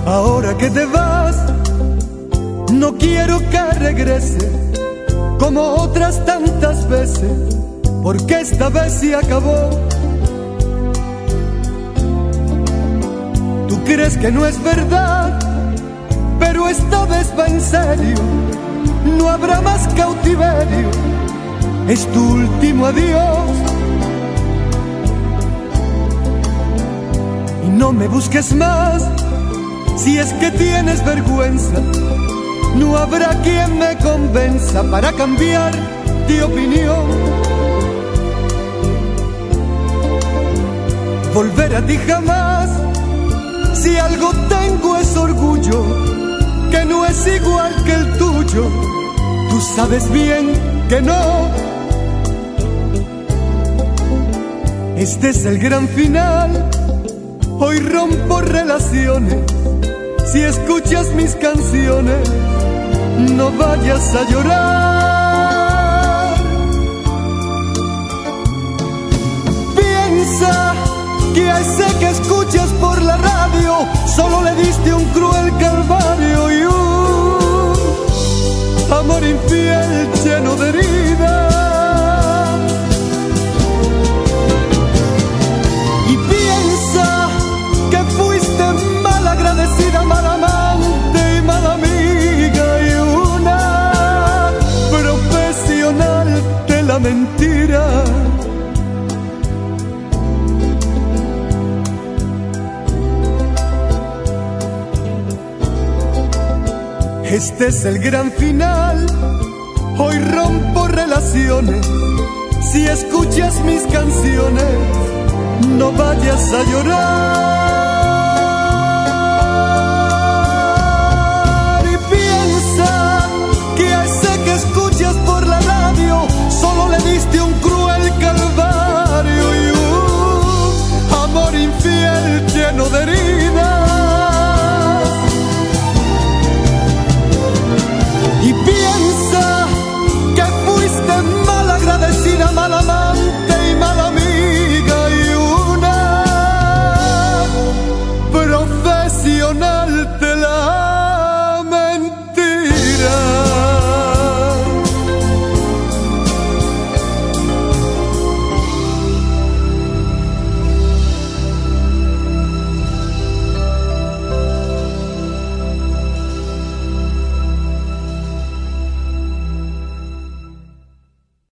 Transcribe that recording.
Ahora que te vas, no quiero que regrese como otras tantas veces, porque esta vez se acabó. Tú crees que no es verdad, pero esta vez va en serio. No habrá más cautiverio, es tu último adiós. Y no me busques más, si es que tienes vergüenza. No habrá quien me convenza para cambiar de opinión. Volver a ti jamás, si algo tengo es orgullo, que no es igual que el tuyo. Tú sabes bien que no. Este es el gran final, hoy rompo relaciones. Si escuchas mis canciones, no vayas a llorar. Piensa que a ese que escuchas por la radio solo le diste un cruel calvario y un amor infiel lleno de heridas. Y piensa que fuiste mal agradecida, mal amante y mala amiga y una profesional de la mentira. Este es el gran final, hoy rompo relaciones. Si escuchas mis canciones, no vayas a llorar.